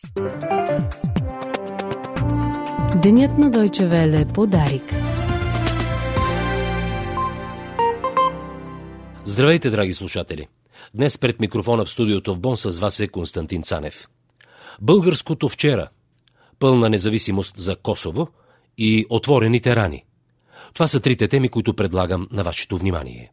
Денят на Deutsche Welle подарик. Здравейте, драги слушатели! Днес пред микрофона в студиото в Бон с вас е Константин Цанев. Българското вчера, пълна независимост за Косово и отворените рани. Това са трите теми, които предлагам на вашето внимание.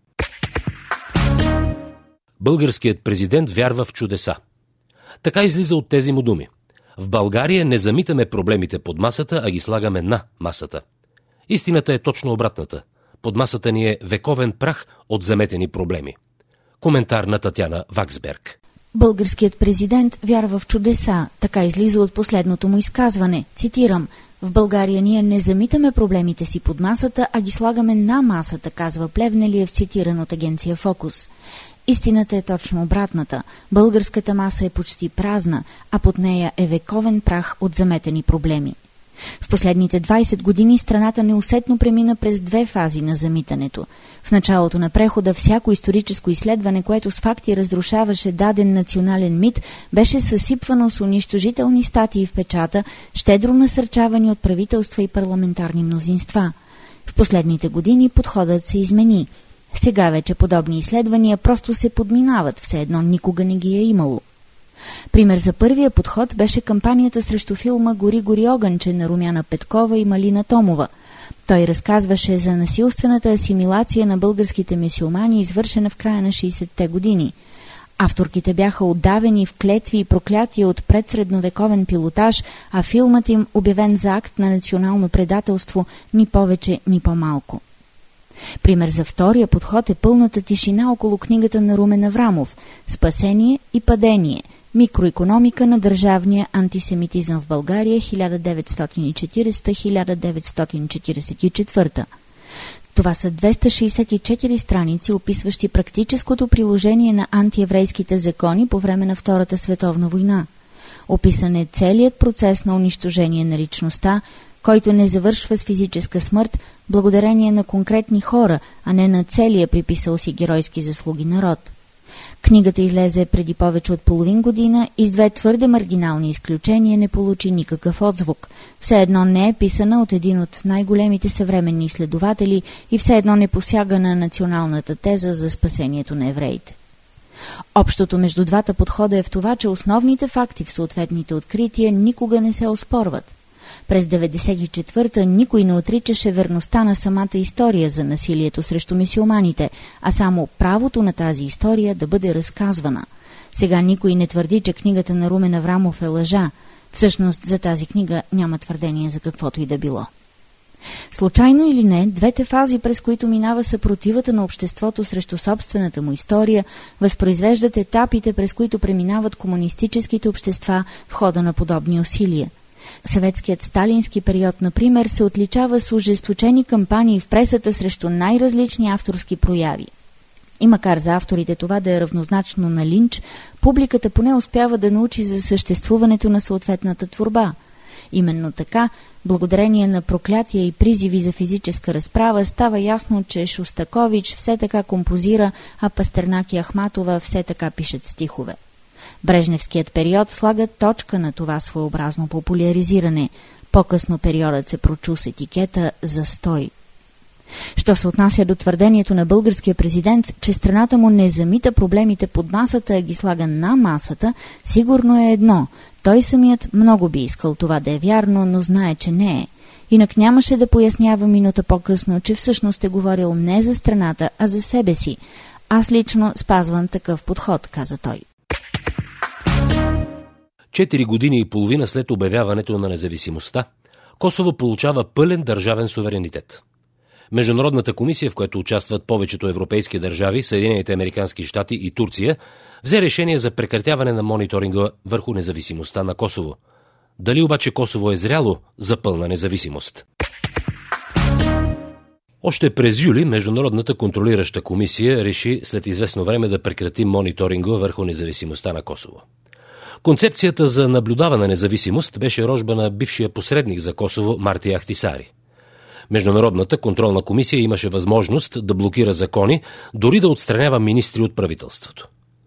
Българският президент вярва в чудеса. Така излиза от тези му думи. В България не замитаме проблемите под масата, а ги слагаме на масата. Истината е точно обратната. Под масата ни е вековен прах от заметени проблеми. Коментар на Татяна Ваксберг. Българският президент вярва в чудеса. Така излиза от последното му изказване. Цитирам: „В България ние не замитаме проблемите си под масата, а ги слагаме на масата“, казва Плевнелиев, цитиран от агенция Фокус. Истината е точно обратната. Българската маса е почти празна, а под нея е вековен прах от заметени проблеми. В последните 20 години страната неусетно премина през две фази на замитането. В началото на прехода всяко историческо изследване, което с факти разрушаваше даден национален мит, беше съсипвано с унищожителни статии в печата, щедро насърчавани от правителства и парламентарни мнозинства. В последните години подходът се измени. Сега вече подобни изследвания просто се подминават, все едно никога не ги е имало. Пример за първия подход беше кампанията срещу филма „Гори, гори огънче“ на Румяна Петкова и Малина Томова. Той разказваше за насилствената асимилация на българските мюсюлмани, извършена в края на 60-те години. Авторките бяха отдавени в клетви и проклятия от предсредновековен пилотаж, а филмът им обявен за акт на национално предателство, ни повече, ни по-малко. Пример за втория подход е пълната тишина около книгата на Румен Аврамов „Спасение и падение. Микроикономика на държавния антисемитизъм в България 1940-1944“. Това са 264 страници, описващи практическото приложение на антиеврейските закони по време на Втората световна война. Описан е целият процес на унищожение на личността, който не завършва с физическа смърт, благодарение на конкретни хора, а не на целия приписал си геройски заслуги народ. Книгата излезе преди повече от половин година и с две твърде маргинални изключения не получи никакъв отзвук. Все едно не е писана от един от най-големите съвременни изследователи и все едно не посяга на националната теза за спасението на евреите. Общото между двата подхода е в това, че основните факти в съответните открития никога не се оспорват. През 1994-та никой не отричаше верността на самата история за насилието срещу мюсюлманите, а само правото на тази история да бъде разказвана. Сега никой не твърди, че книгата на Румен Аврамов е лъжа. Всъщност за тази книга няма твърдение за каквото и да било. Случайно или не, двете фази, през които минава съпротивата на обществото срещу собствената му история, възпроизвеждат етапите, през които преминават комунистическите общества в хода на подобни усилия. Съветският сталински период, например, се отличава с ожесточени кампании в пресата срещу най-различни авторски прояви. И макар за авторите това да е равнозначно на линч, публиката поне успява да научи за съществуването на съответната творба. Именно така, благодарение на проклятия и призиви за физическа разправа, става ясно, че Шостакович все така композира, а Пастернак и Ахматова все така пишат стихове. Брежневският период слага точка на това своеобразно популяризиране. По-късно периодът се прочу с етикета „застой“. Що се отнася до твърдението на българския президент, че страната му не замита проблемите под масата, а ги слага на масата, сигурно е едно. Той самият много би искал това да е вярно, но знае, че не е. Инак нямаше да пояснява минута по-късно, че всъщност е говорил не за страната, а за себе си. „Аз лично спазвам такъв подход“, каза той. 4 години и половина след обявяването на независимостта, Косово получава пълен държавен суверенитет. Международната комисия, в която участват повечето европейски държави, Съединените американски щати и Турция, взе решение за прекратяване на мониторинга върху независимостта на Косово. Дали обаче Косово е зряло за пълна независимост? Още през юли Международната контролираща комисия реши след известно време да прекрати мониторинга върху независимостта на Косово. Концепцията за наблюдавана независимост беше рожба на бившия посредник за Косово Марти Ахтисари. Международната контролна комисия имаше възможност да блокира закони, дори да отстранява министри от правителството.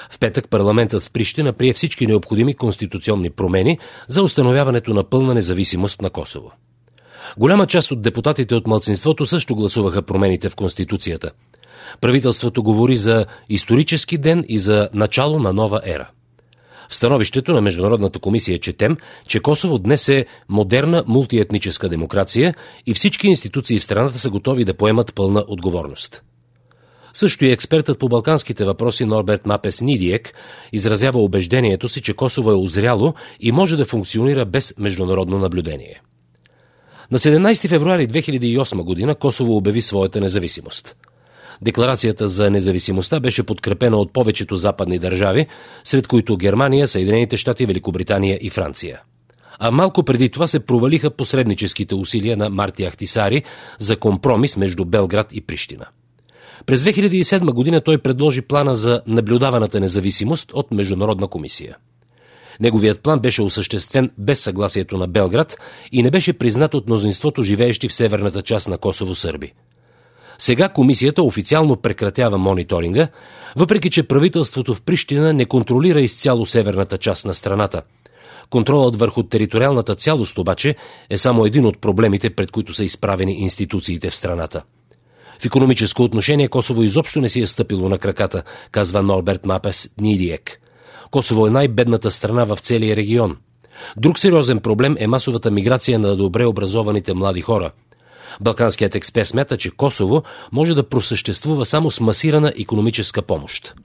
В петък парламентът в Прищина прие всички необходими конституционни промени за установяването на пълна независимост на Косово. Голяма част от депутатите от малцинството също гласуваха промените в Конституцията. Правителството говори за исторически ден и за начало на нова ера. В становището на Международната комисия четем, че Косово днес е модерна мултиетническа демокрация и всички институции в страната са готови да поемат пълна отговорност. Също и експертът по балканските въпроси Норберт Мапес Нидиек изразява убеждението си, че Косово е озряло и може да функционира без международно наблюдение. На 17 февруари 2008 година Косово обяви своята независимост. Декларацията за независимостта беше подкрепена от повечето западни държави, сред които Германия, Съединените щати, Великобритания и Франция. А малко преди това се провалиха посредническите усилия на Марти Ахтисари за компромис между Белград и Прищина. През 2007 година той предложи плана за наблюдаваната независимост от Международна комисия. Неговият план беше осъществен без съгласието на Белград и не беше признат от мнозинството живеещи в северната част на Косово сърби. Сега комисията официално прекратява мониторинга, въпреки че правителството в Прищина не контролира изцяло северната част на страната. Контролът върху териториалната цялост обаче е само един от проблемите, пред които са изправени институциите в страната. В икономическо отношение Косово изобщо не си е стъпило на краката, казва Норберт Мапес Нидиек. Косово е най-бедната страна в целия регион. Друг сериозен проблем е масовата миграция на добре образованите млади хора. Балканският експерт смята, че Косово може да просъществува само с масирана икономическа помощ.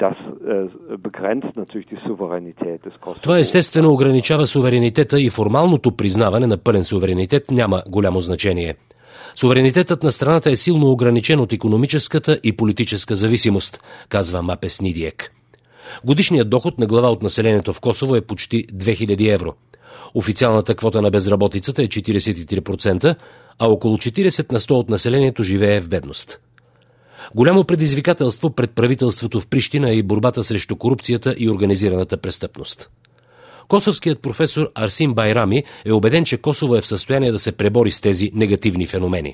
Това естествено ограничава суверенитета и формалното признаване на пълен суверенитет няма голямо значение. Суверенитетът на страната е силно ограничен от икономическата и политическа зависимост, казва Мапес Нидиек. Годишният доход на глава от населението в Косово е почти 2000 евро. Официалната квота на безработицата е 43%, а около 40% от населението живее в бедност. Голямо предизвикателство пред правителството в Прищина е и борбата срещу корупцията и организираната престъпност. Косовският професор Арсим Байрами е убеден, че Косово е в състояние да се пребори с тези негативни феномени.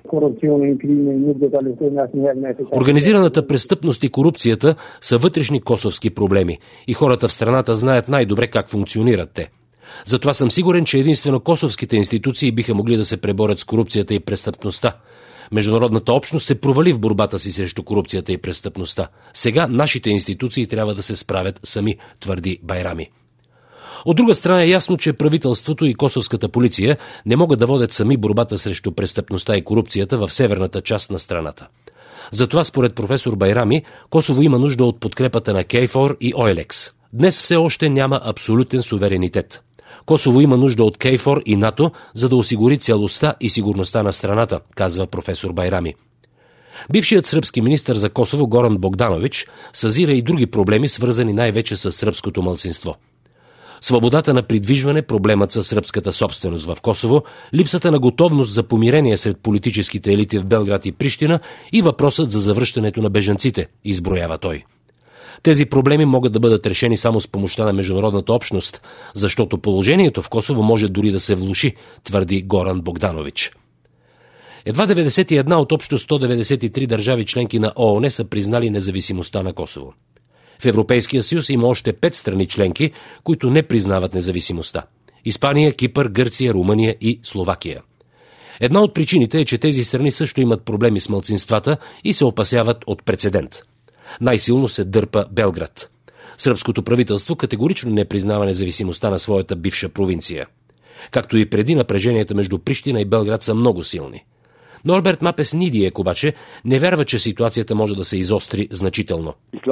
Организираната престъпност и корупцията са вътрешни косовски проблеми и хората в страната знаят най-добре как функционират те. Затова съм сигурен, че единствено косовските институции биха могли да се преборят с корупцията и престъпността. Международната общност се провали в борбата си срещу корупцията и престъпността. Сега нашите институции трябва да се справят сами, твърди Байрами. От друга страна е ясно, че правителството и косовската полиция не могат да водят сами борбата срещу престъпността и корупцията в северната част на страната. Затова, според професор Байрами, Косово има нужда от подкрепата на KFOR и OLEX. Днес все още няма абсолютен суверенитет. Косово има нужда от KFOR и НАТО, за да осигури цялостта и сигурността на страната, казва професор Байрами. Бившият сръбски министър за Косово Горан Богданович съзира и други проблеми, свързани най-вече с сръбското малцинство. Свободата на придвижване, проблемът със сръбската собственост в Косово, липсата на готовност за помирение сред политическите елити в Белград и Прищина и въпросът за завръщането на бежанците, изброява той. Тези проблеми могат да бъдат решени само с помощта на международната общност, защото положението в Косово може дори да се влоши, твърди Горан Богданович. Едва 91 от общо 193 държави членки на ООН са признали независимостта на Косово. В Европейския съюз има още 5 страни членки, които не признават независимостта – Испания, Кипър, Гърция, Румъния и Словакия. Една от причините е, че тези страни също имат проблеми с малцинствата и се опасяват от прецедент. Най-силно се дърпа Белград. Сръбското правителство категорично не признава независимостта на своята бивша провинция. Както и преди, напреженията между Прищина и Белград са много силни. Норберт Мапес Нидиек обаче не вярва, че ситуацията може да се изостри значително.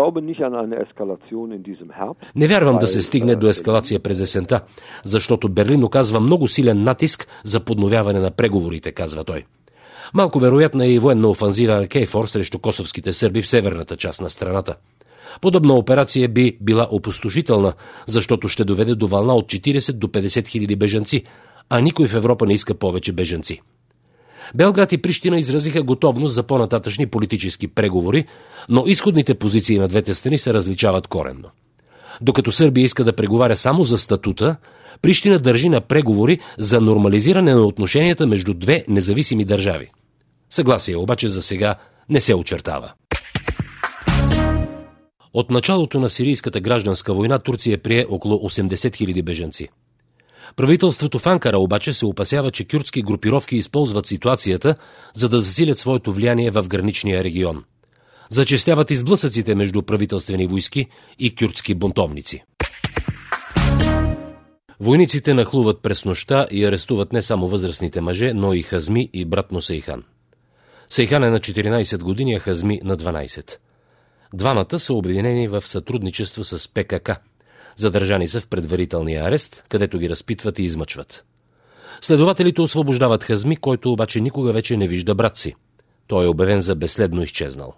Не вярвам да се стигне до ескалация през есента, защото Берлин оказва много силен натиск за подновяване на преговорите, казва той. Малко вероятна е и военна офанзива на KFOR срещу косовските сърби в северната част на страната. Подобна операция би била опустошителна, защото ще доведе до вълна от 40 до 50 хиляди бежанци, а никой в Европа не иска повече бежанци. Белград и Прищина изразиха готовност за по-нататъчни политически преговори, но изходните позиции на двете страни се различават коренно. Докато Сърбия иска да преговаря само за статута, Прищина държи на преговори за нормализиране на отношенията между две независими държави. Съгласие обаче за сега не се очертава. От началото на сирийската гражданска война Турция прие около 80 000 бежанци. Правителството в Анкара обаче се опасява, че кюрдски групировки използват ситуацията, за да засилят своето влияние в граничния регион. Зачестяват изблъсъците между правителствени войски и кюрдски бунтовници. Войниците нахлуват през нощта и арестуват не само възрастните мъже, но и Хазми и брат му Сейхан. Сейхан е на 14 години, а Хазми на 12. Двамата са обвинени в сътрудничество с ПКК. Задържани са в предварителния арест, където ги разпитват и измъчват. Следователите освобождават Хазми, който обаче никога вече не вижда брат си. Той е обявен за безследно изчезнал.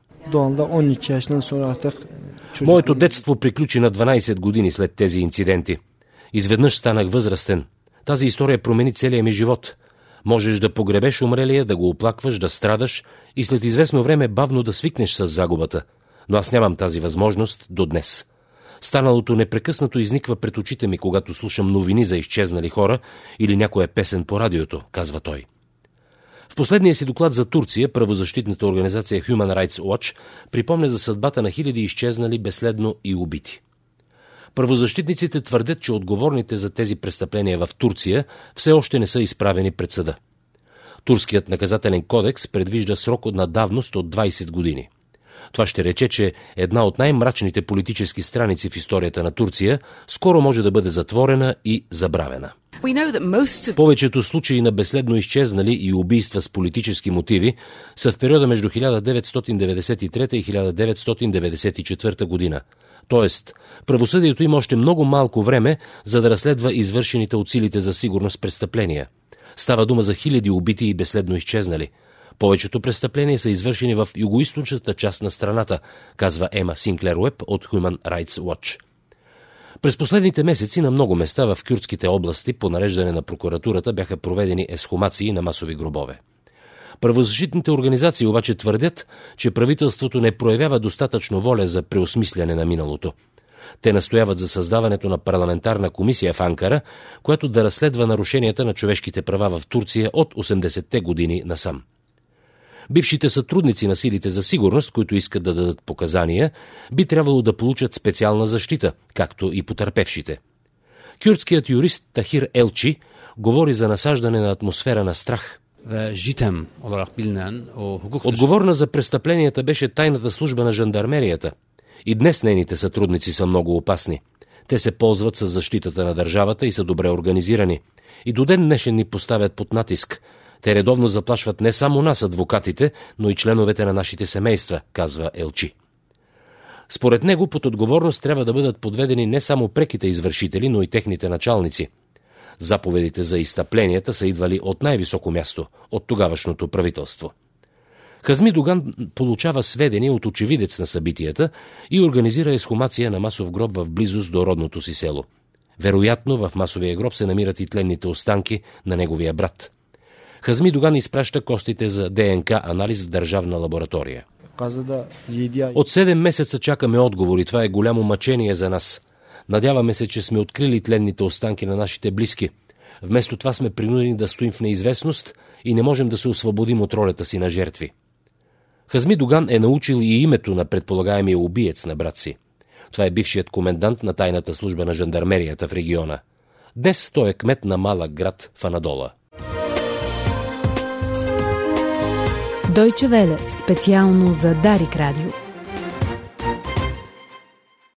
Моето детство приключи на 12 години след тези инциденти. Изведнъж станах възрастен. Тази история промени целия ми живот. Можеш да погребеш умрелия, да го оплакваш, да страдаш и след известно време бавно да свикнеш с загубата. Но аз нямам тази възможност до днес. Станалото непрекъснато изниква пред очите ми, когато слушам новини за изчезнали хора или някоя песен по радиото, казва той. В последния си доклад за Турция, правозащитната организация Human Rights Watch припомня за съдбата на хиляди изчезнали безследно и убити. Правозащитниците твърдят, че отговорните за тези престъпления в Турция все още не са изправени пред съда. Турският наказателен кодекс предвижда срок на давност от 20 години. Това ще рече, че една от най-мрачните политически страници в историята на Турция скоро може да бъде затворена и забравена. Повечето случаи на безследно изчезнали и убийства с политически мотиви са в периода между 1993 и 1994 година. Тоест, правосъдието има още много малко време, за да разследва извършените от силите за сигурност престъпления. Става дума за хиляди убити и безследно изчезнали. Повечето престъпления са извършени в югоизточната част на страната, казва Ема Синклер Уеб от Human Rights Watch. През последните месеци на много места в кюрдските области по нареждане на прокуратурата бяха проведени ексхумации на масови гробове. Правозащитните организации обаче твърдят, че правителството не проявява достатъчно воля за преосмисляне на миналото. Те настояват за създаването на парламентарна комисия в Анкара, която да разследва нарушенията на човешките права в Турция от 80-те години насам. Бившите сътрудници на силите за сигурност, които искат да дадат показания, би трябвало да получат специална защита, както и потърпевшите. Кюрдският юрист Тахир Елчи говори за насаждане на атмосфера на страх. Отговорна за престъпленията беше тайната служба на жандармерията. И днес нейните сътрудници са много опасни. Те се ползват с защитата на държавата и са добре организирани. И до ден днешен ни поставят под натиск. Те редовно заплашват не само нас, адвокатите, но и членовете на нашите семейства, казва Елчи. Според него под отговорност трябва да бъдат подведени не само преките извършители, но и техните началници. Заповедите за изстъпленията са идвали от най-високо място, от тогавашното правителство. Хазми Доган получава сведения от очевидец на събитията и организира ексхумация на масов гроб в близост до родното си село. Вероятно в масовия гроб се намират и тленните останки на неговия брат. Хазми Доган изпраща костите за ДНК анализ в държавна лаборатория. От 7 месеца чакаме отговори. Това е голямо мъчение за нас. Надяваме се, че сме открили тленните останки на нашите близки. Вместо това сме принудени да стоим в неизвестност и не можем да се освободим от ролята си на жертви. Хазми Доган е научил и името на предполагаемия убиец на брат си. Това е бившият комендант на тайната служба на жандармерията в региона. Днес той е кмет на малък град в Анадола. Deutsche Welle, специално за Дарик Радио.